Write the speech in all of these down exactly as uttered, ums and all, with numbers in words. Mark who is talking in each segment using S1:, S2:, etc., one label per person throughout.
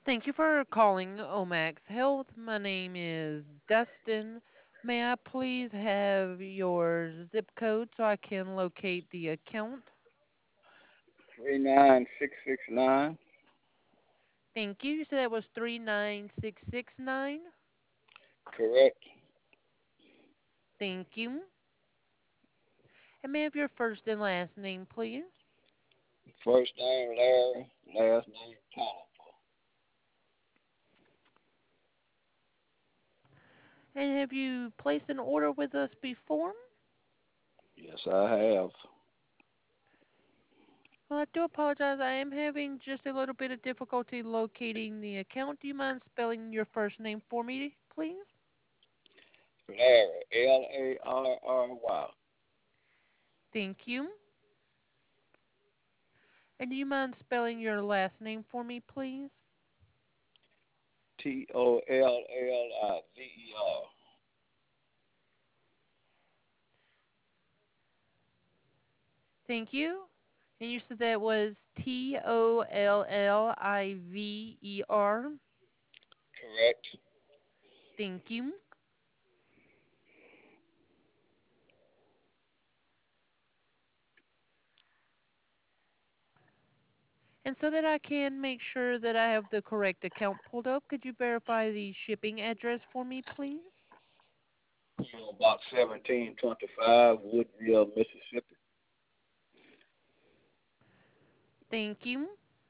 S1: Thank you for calling Omax Health. My name is Dustin. May I please have your zip code so I can locate the account?
S2: Three nine six six nine.
S1: Thank you. You said that was three nine six six nine.
S2: Correct.
S1: Thank you. And may I have your first and last name, please?
S2: First name Larry, last name Tolliver.
S1: And have you placed an order with us before?
S2: Yes, I have.
S1: Well, I do apologize. I am having just a little bit of difficulty locating the account. Do you mind spelling your first name for me, please?
S2: Larry, L A R R Y.
S1: Thank you. And do you mind spelling your last name for me, please?
S2: T O L L I V E R.
S1: Thank you. And you said that was T O L L I V E R.
S2: Correct.
S1: Thank you. And so that I can make sure that I have the correct account pulled up, could you verify the shipping address for me, please?
S2: P O Box seventeen twenty-five, Woodville, Mississippi.
S1: Thank you.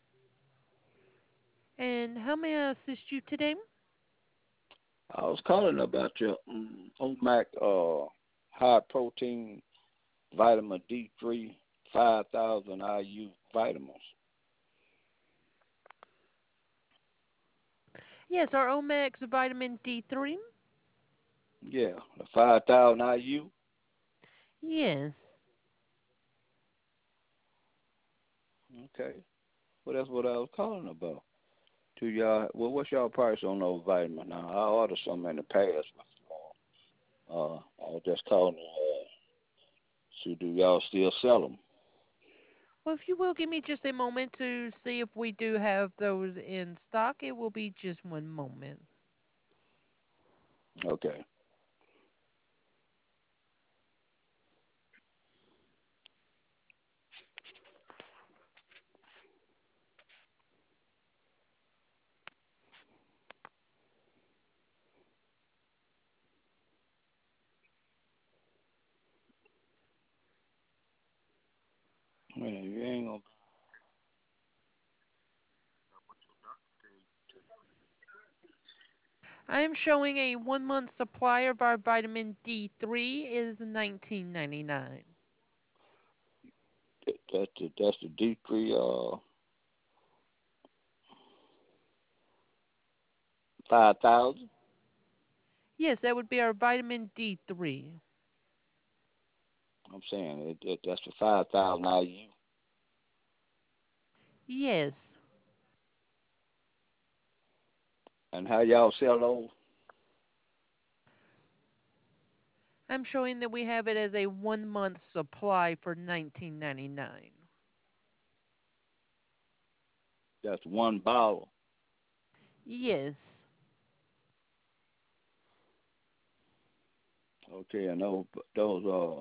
S1: And how may I assist you today?
S2: I was calling about your um, OMAC uh, high protein vitamin D three five thousand I U vitamins.
S1: Yes, our Omax vitamin D three.
S2: Yeah, the five thousand I U.
S1: Yes.
S2: Okay. Well, that's what I was calling about. Do y'all? Well, what's y'all price on those vitamins now? I ordered some in the past before. Uh, I was just calling. Uh, see, do y'all still sell them?
S1: Well, if you will give me just a moment to see if we do have those in stock, it will be just one moment.
S2: Okay. Man, you ain't gonna.
S1: I am showing a one month supply of our vitamin D three is nineteen ninety-nine.
S2: That's the that's the D three uh five thousand.
S1: Yes, that would be our vitamin D three.
S2: I'm saying it, it, that's the five thousand I U.
S1: Yes,
S2: And how y'all sell those?
S1: I'm showing that we have it as a one month supply for nineteen ninety-nine.
S2: That's one bottle.
S1: Yes,
S2: Okay, and those those uh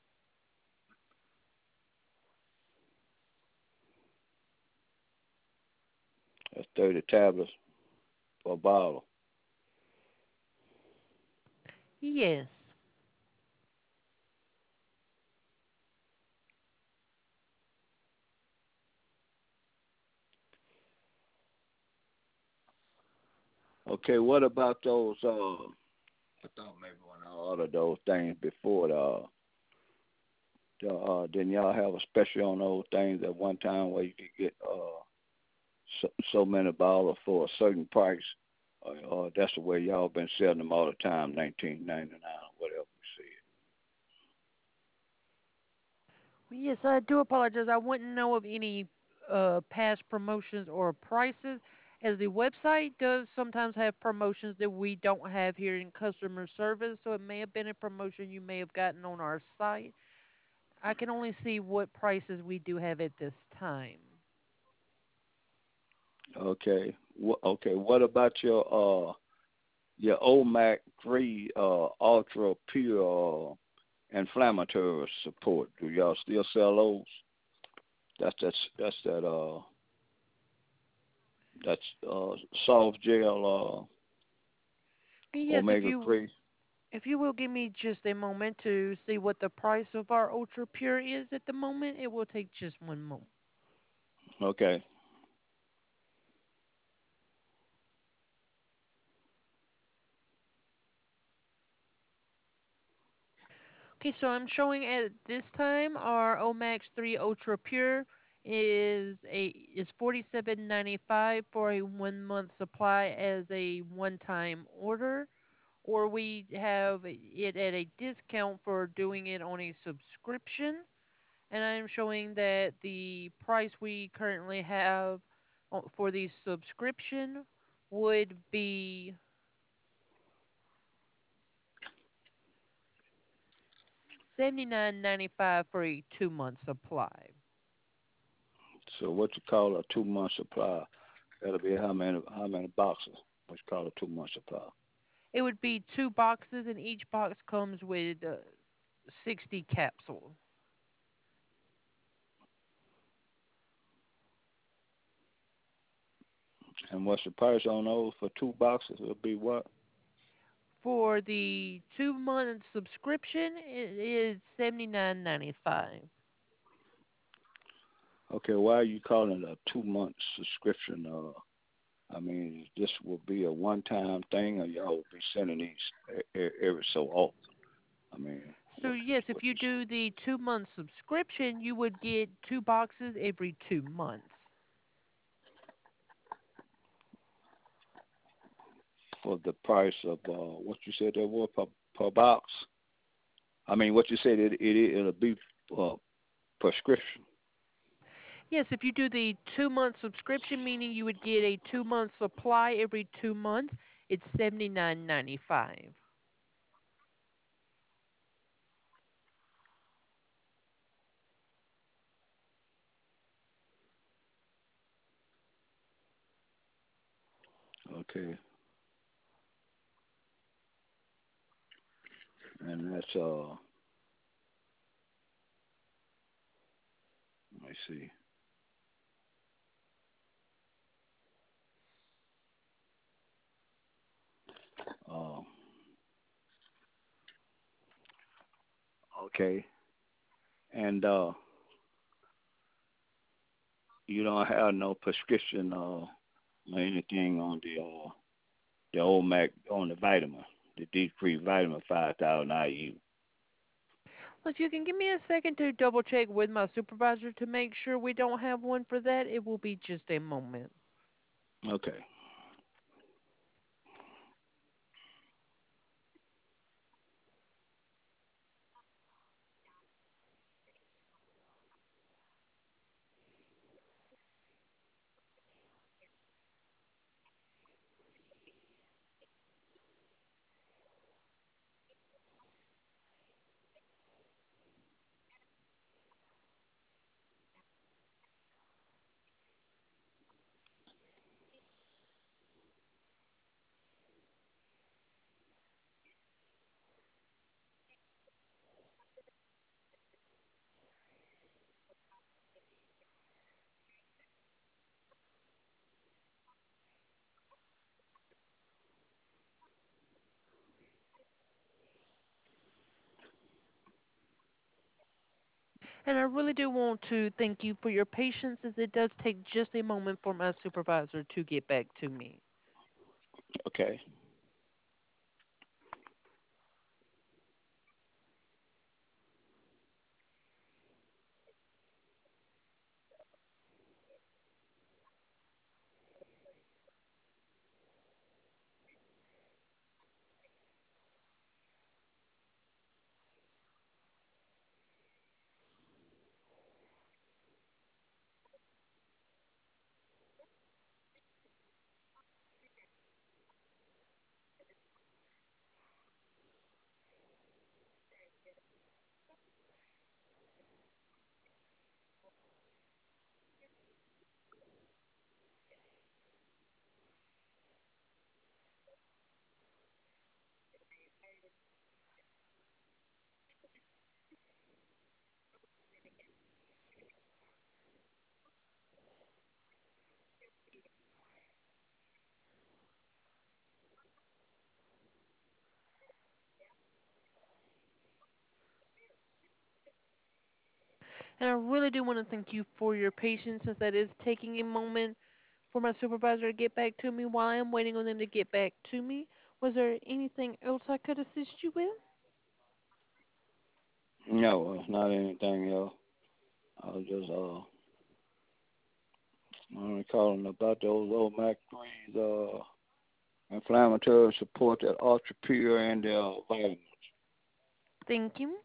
S2: that's thirty tablets per bottle.
S1: yes.
S2: Okay, what about those uh I thought maybe when I ordered those things before the, uh, the uh, didn't y'all have a special on those things at one time where you could get uh so, so many bottles for a certain price? Or, or that's the way y'all been selling them all the time, nineteen ninety nine, whatever you
S1: Yes, I do apologize. I wouldn't know of any uh, past promotions or prices, as the website does sometimes have promotions that we don't have here in customer service. So it may have been a promotion you may have gotten on our site. I can only see what prices we do have at this time.
S2: Okay. Wha okay. What about your uh your Omac three uh ultra pure uh, inflammatory support? Do y'all still sell those? That's that's that's that uh that's uh soft gel uh
S1: Yes, if
S2: omega
S1: you
S2: three.
S1: if you will give me just a moment to see what the price of our Ultra Pure is at the moment, it will take just one moment.
S2: Okay.
S1: Okay, so I'm showing at this time our Omax three Ultra Pure is a is forty-seven ninety-five for a one month supply as a one time order, or we have it at a discount for doing it on a subscription. And I'm showing that the price we currently have o- for the subscription would be seventy-nine ninety-five for a two month supply.
S2: So what you call a two month supply? That'll be how many how many boxes? What you call a two month supply?
S1: It would be two boxes, and each box comes with uh, sixty capsules.
S2: And what's the price on those for two boxes? It'll be what?
S1: For the two month subscription, it is seventy-nine ninety-five.
S2: Okay, why are you calling it a two month subscription? Uh, I mean, this will be a one time thing, or y'all will be sending these e- e- every so often. I mean,
S1: So,
S2: what
S1: yes, if
S2: what
S1: you
S2: you
S1: do the two month subscription, you would get two boxes every two months.
S2: for the price of uh, what you said there was per per box? I mean, what you said it it it'll be uh, prescription.
S1: Yes, if you do the two month subscription, meaning you would get a two month supply every two months, it's seventy-nine ninety-five.
S2: Okay, and that's uh, let me see. Uh, okay, and uh, you don't have no prescription uh, or anything on the uh, the old Mac on the vitamin, the D three vitamin five thousand I U.
S1: Well, if you can give me a second to double check with my supervisor to make sure we don't have one for that, it will be just a moment.
S2: Okay.
S1: And I really do want to thank you for your patience as it does take just a moment for my supervisor to get back to me.
S2: Okay.
S1: And I really do want to thank you for your patience since that is taking a moment for my supervisor to get back to me while I am waiting on them to get back to me. Was there anything else I could assist you with?
S2: No, it's not anything else. I was just uh only calling about those old Mac threes, uh inflammatory support that ultra pure and the uh, vitamins.
S1: Thank you.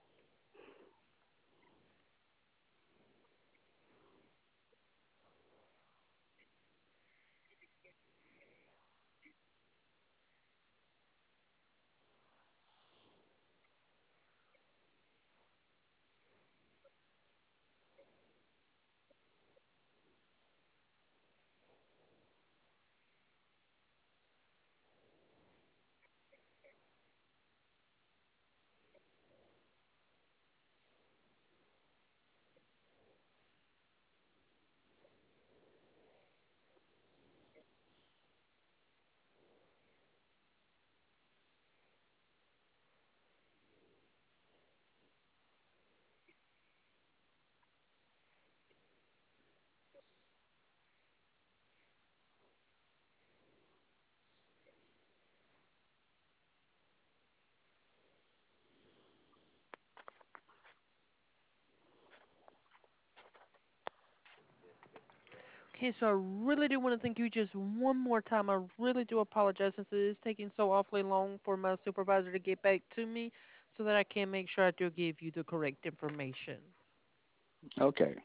S1: Okay, so I really do want to thank you just one more time. I really do apologize since it is taking so awfully long for my supervisor to get back to me so that I can make sure I do give you the correct information.
S2: Okay.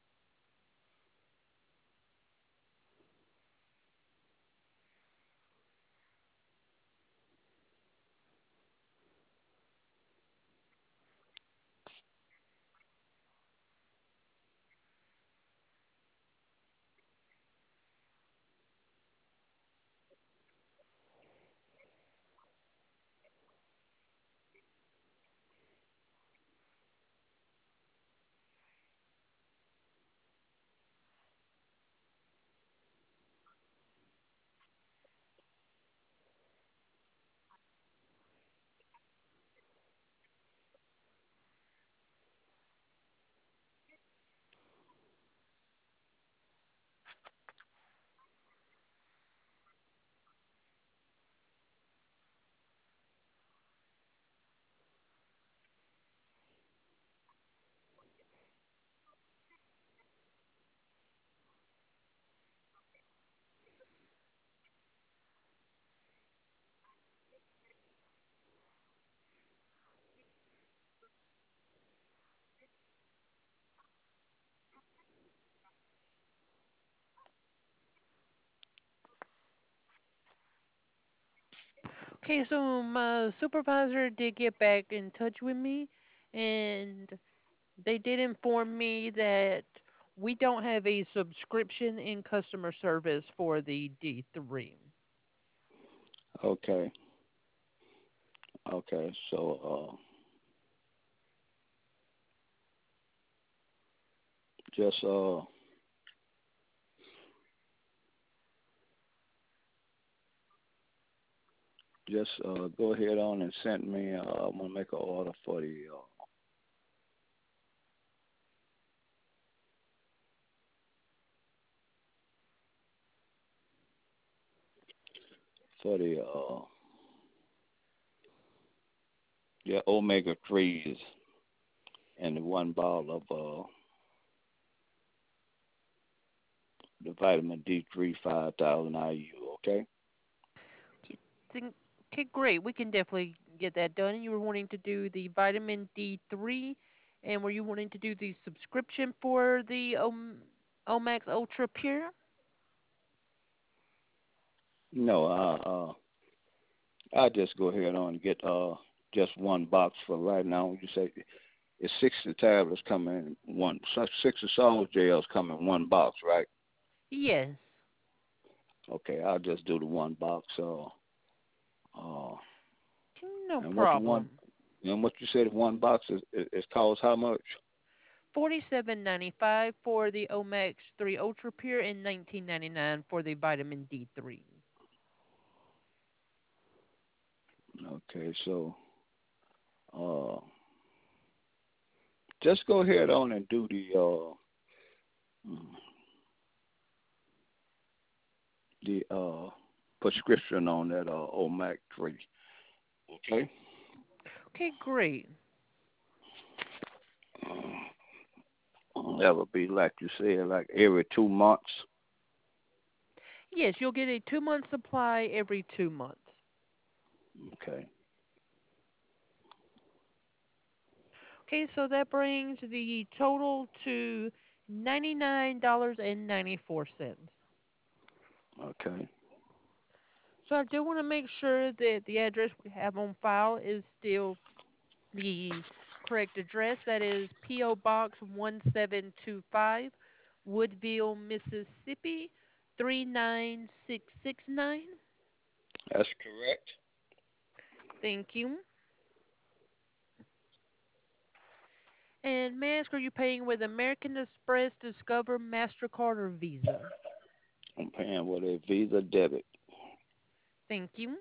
S1: Okay, so my supervisor did get back in touch with me and they did inform me that we don't have a subscription in customer service for the D three.
S2: Okay. Okay. So uh just uh just uh go ahead on and send me uh I'm gonna make an order for the uh for the uh the omega threes and the one bottle of uh the vitamin D three five thousand I U, okay?
S1: Okay, think- okay, great. We can definitely get that done. You were wanting to do the vitamin D three, and were you wanting to do the subscription for the Om- Omax Ultra Pure?
S2: No, uh uh I just go ahead on and get uh just one box for right now. You say it's sixty tablets coming in one, so sixty salt gels come in one box, right?
S1: Yes.
S2: Okay, I'll just do the one box. Uh, uh,
S1: No
S2: and what the one,
S1: problem.
S2: and what you said, one box is is, is cost how much?
S1: Forty-seven ninety-five for the Omax three Ultra Pure and nineteen ninety-nine for the vitamin D three.
S2: Okay, so uh, just go ahead on and do the uh mm, the uh prescription on that uh Omac three. Okay.
S1: Okay, great.
S2: That would be like you said, like every two months.
S1: Yes, you'll get a two month supply every two months.
S2: Okay.
S1: Okay, so that brings the total to ninety-nine dollars and ninety-four cents.
S2: Okay.
S1: So I do want to make sure that the address we have on file is still the correct address. That is P O. Box one seven two five, Woodville, Mississippi three nine six six nine.
S2: That's correct.
S1: Thank you. And may I ask, are you paying with American Express, Discover, MasterCard, or Visa?
S2: I'm paying with a Visa debit.
S1: Thank you.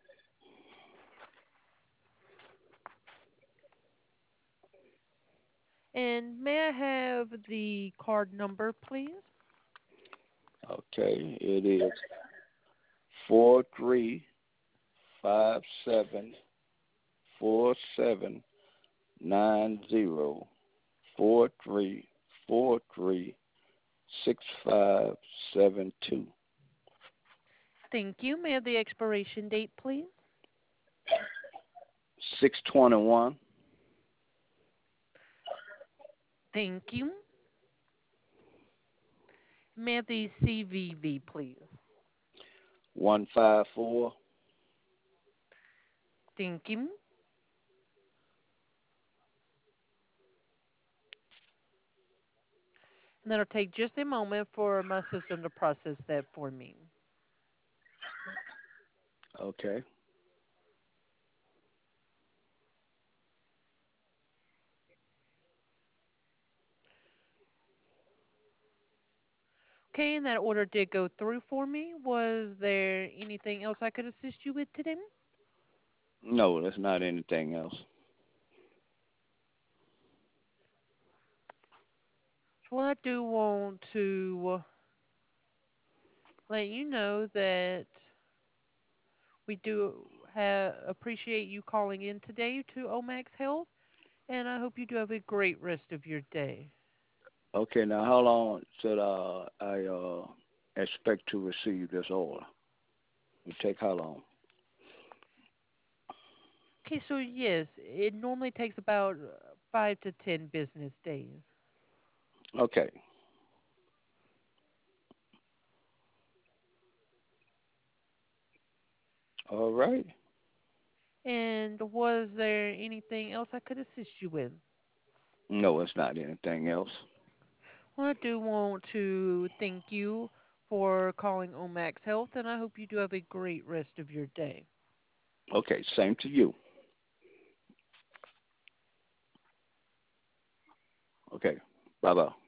S1: And may I have the card number, please?
S2: Okay. It is four three five seven four seven nine zero four three four three six five seven two.
S1: Thank you. May I have the expiration date, please?
S2: Six twenty one
S1: Thank you. May I have the C V V, please?
S2: one five four.
S1: Thank you. And that'll take just a moment for my system to process that for me.
S2: Okay.
S1: Okay, and that order did go through for me. Was there anything else I could assist you with today?
S2: No, that's not anything else.
S1: So I do want to let you know that we do have appreciate you calling in today to Omax Health, and I hope you do have a great rest of your day.
S2: Okay, now how long should uh, I uh, expect to receive this order? It take how long?
S1: Okay, so yes, it normally takes about uh, five to ten business days.
S2: Okay. All right.
S1: And was there anything else I could assist you with?
S2: No, it's not anything else.
S1: Well, I do want to thank you for calling Omax Health, and I hope you do have a great rest of your day.
S2: Okay, same to you. Okay. Bye bye.